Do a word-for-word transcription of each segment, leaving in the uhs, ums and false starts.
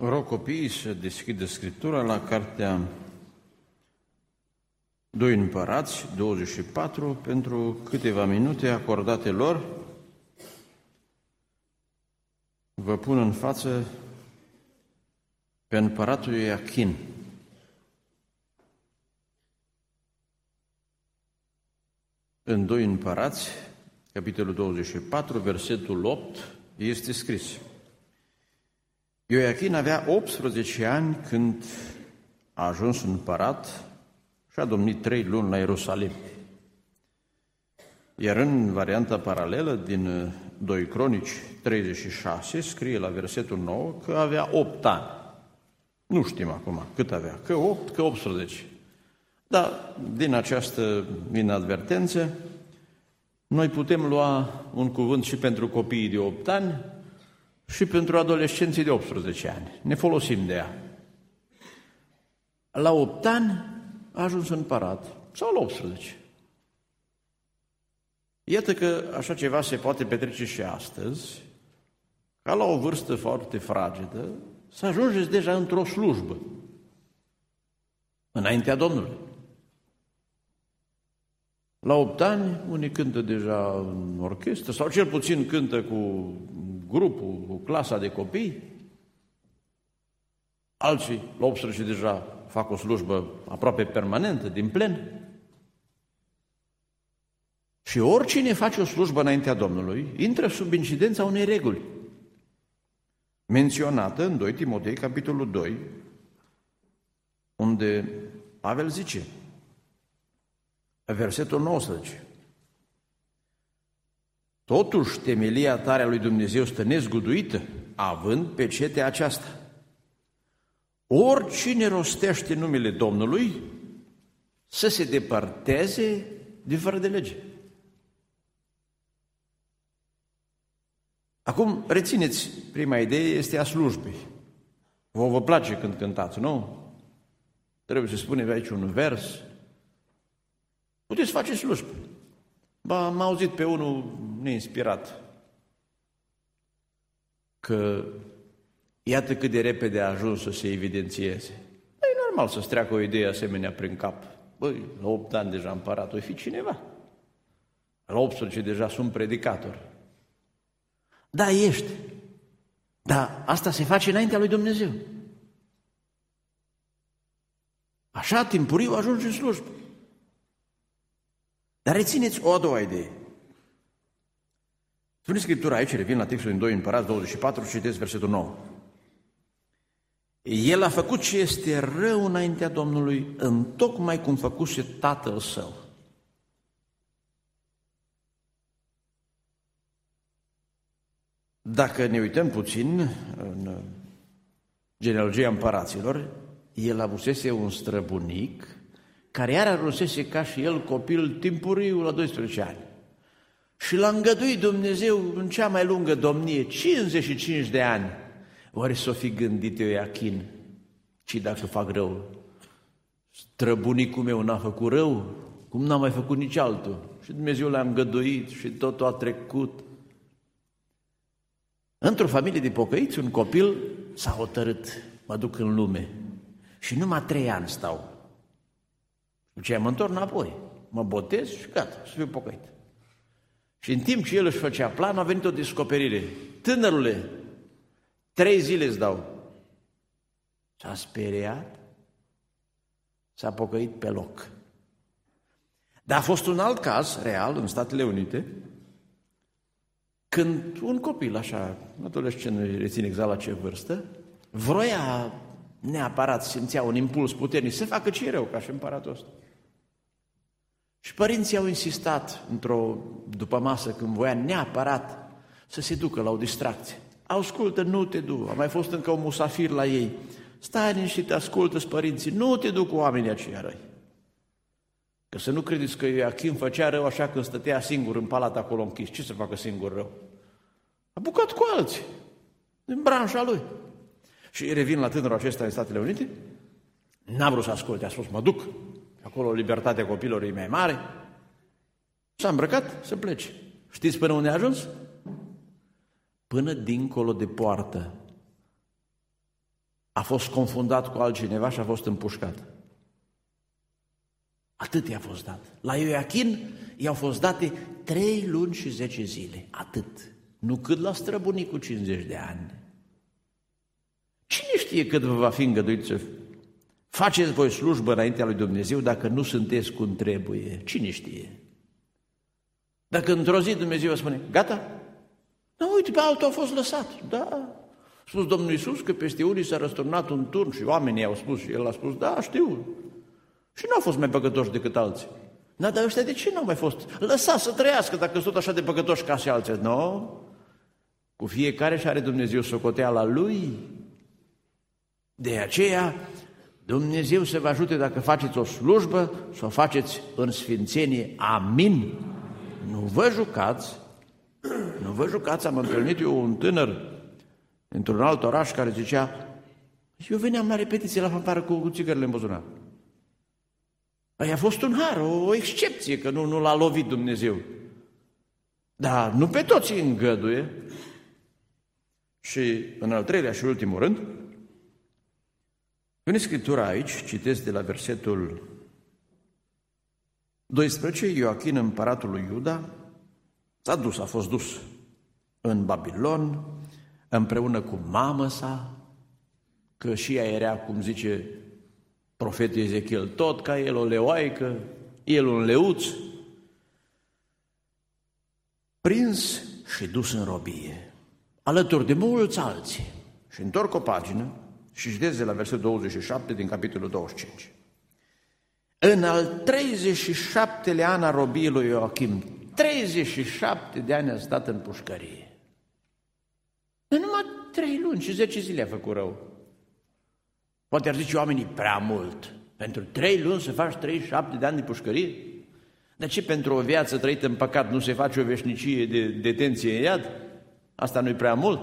Rog copiii să deschidă Scriptura la cartea doi Împărați, douăzeci și patru, pentru câteva minute acordate lor. Vă pun în față pe împăratul Ioachin. În doi Împărați, capitolul douăzeci și patru, versetul opt, este scris: Ioachin avea optsprezece ani când a ajuns împărat și a domnit trei luni la Ierusalim. Iar în varianta paralelă din doi Cronici treizeci și șase scrie la versetul nouă că avea opt ani. Nu știm acum cât avea, că opt, că optsprezece. Dar din această inadvertență noi putem lua un cuvânt și pentru copiii de opt ani și pentru adolescenții de optsprezece ani. Ne folosim de ea. La opt ani a ajuns împărat, sau la optsprezece. Iată că așa ceva se poate petrece și astăzi, ca la o vârstă foarte fragedă, să ajungeți deja într-o slujbă, înaintea Domnului. La opt ani, unii cântă deja în orchestră, sau cel puțin cântă cu grupul, cu clasa de copii. Alții, la optsprezece, deja fac o slujbă aproape permanentă, din plen. Și oricine face o slujbă înaintea Domnului, intră sub incidența unei reguli, menționată în doi Timotei, capitolul doi, unde Pavel zice, versetul nouăsprezece, totuși temelia tare a lui Dumnezeu stă nezguduită, având pecetea aceasta. Oricine rostește numele Domnului să se depărteze de fără de lege. Acum, rețineți, prima idee este a slujbei. Vă vă place când cântați, nu? Trebuie să spunem aici un vers. Puteți face slujbă. Ba, am auzit pe unul neinspirat că iată cât de repede a ajuns să se evidențieze. E normal să-ți treacă o idee asemenea prin cap. Băi, la opt ani deja împărat, o fi cineva. La optsprezece deja sunt predicator. Da, ești. Dar asta se face înaintea lui Dumnezeu. Așa, timpuriu, ajungi în slujbă. Dar rețineți o a doua idee. Spune Scriptura aici, revin la textul din doi Împărați douăzeci și patru, citesc versetul nouă. El a făcut ce este rău înaintea Domnului, întocmai cum făcuse tatăl său. Dacă ne uităm puțin în genealogia împăraților, el avusese un străbunic care iar ajunsese ca și el copil timpuriu la doisprezece ani. Și l-a îngăduit Dumnezeu în cea mai lungă domnie, cincizeci și cinci de ani. Oare s-o fi gândit Ioachin, ci dacă fac rău? Străbunicul meu n-a făcut rău, cum n-a mai făcut nici altul. Și Dumnezeu l-a îngăduit și totul a trecut. Într-o familie de pocăiți, un copil s-a hotărât, mă duc în lume și numai trei ani stau. După ce mă întorc înapoi, mă botez și gata, să fiu pocăit. Și în timp ce el își făcea plan, a venit o descoperire. Tânărule, trei zile îți dau. S-a speriat, s-a pocăit pe loc. Dar a fost un alt caz real în Statele Unite, când un copil, așa, adolescent, nu rețin exact la ce vârstă, vroia neapărat, simțea un impuls puternic să facă ce rău, ca și împăratul ăsta. Și părinții au insistat într-o dupămasă, când voia neapărat să se ducă la o distracție. Ascultă, nu te du, a mai fost încă un musafir la ei. Stai liniștit, ascultă-ți părinții, nu te du cu oamenii aceia răi. Că să nu credeți că Ioachin făcea rău așa când stătea singur în palat acolo închis. Ce să facă singur rău? A bucat cu alții, din branșa lui. Și revin la tânărul acesta în Statele Unite, n-a vrut să asculte, a spus, mă duc. Acolo libertatea copilor e mai mare. S-a îmbrăcat să plece. Știți până unde a ajuns? Până dincolo de poartă. a fost confundat cu altcineva și a fost împușcat. Atât i-a fost dat. La Ioachin i-au fost date trei luni și zece zile. Atât. Nu cât la străbunicul cu cincizeci de ani. Cine știe cât vă va fi îngăduit să faceți voi slujbă înaintea lui Dumnezeu dacă nu sunteți cum trebuie? Cine știe? Dacă într-o zi Dumnezeu vă spune, gata? Nu, uite, pe altul a fost lăsat. Da. A spus Domnul Iisus că peste unii s-a răsturnat un turn și oamenii au spus și El a spus, da, știu. Și nu au fost mai păcătoși decât alții. Da, dar ăștia de ce nu au mai fost? Lăsați să trăiască dacă sunt tot așa de păcătoși ca și alții. Nu. Cu fiecare și are Dumnezeu socoteala lui. De aceea, Dumnezeu să vă ajute dacă faceți o slujbă, să o faceți în sfințenie. Amin. Nu vă jucați, nu vă jucați. Am întâlnit eu un tânăr într-un alt oraș care zicea, eu veneam la repetiție la fanfară cu, cu țigările în buzunar. Păi a fost un har, o, o excepție, că nu, nu l-a lovit Dumnezeu. Dar nu pe toți îi îngăduie. Și în al treilea și ultimul rând, în Scriptura aici, citesc de la versetul doisprezece, Ioachin, împăratul lui Iuda, s-a dus, a fost dus în Babilon, împreună cu mamă sa, că și ea era, cum zice profetul Ezechiel, tot ca el o leoaică, el un leuț, prins și dus în robie, alături de mulți alții. Și întorc o pagină și citesc de la versetul douăzeci și șapte din capitolul douăzeci și cinci. În al treizeci și șaptelea an a robiei lui Ioachim, treizeci și șapte de ani a stat în pușcărie. În numai trei luni și zece zile a făcut rău. Poate ar zice oamenii, prea mult. Pentru trei luni să faci treizeci și șapte de ani de pușcărie? De ce pentru o viață trăită în păcat nu se face o veșnicie de detenție în iad? Asta nu-i prea mult?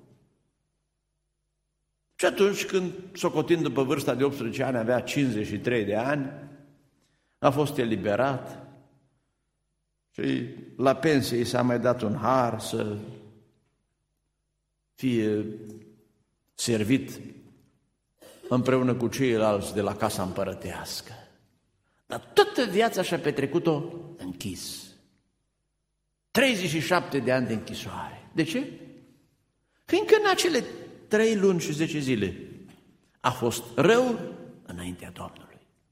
Și atunci când, socotind după vârsta de optsprezece ani, avea cincizeci și trei de ani, a fost eliberat și la pensie i s-a mai dat un har să fie servit împreună cu ceilalți de la casa împărătească. Dar toată viața și-a petrecut-o închis. treizeci și șapte de ani de închisoare. De ce? Fiindcă în acele trei luni și zece zile a fost rău înaintea Domnului.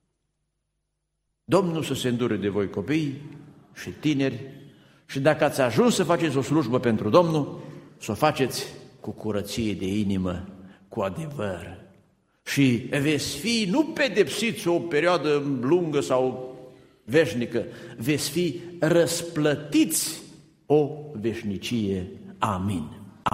Domnul să se îndure de voi copii și tineri și dacă ați ajuns să faceți o slujbă pentru Domnul, să o faceți cu curăție de inimă, cu adevăr. Și veți fi nu pedepsiți o perioadă lungă sau veșnică, veți fi răsplătiți o veșnicie. Amin.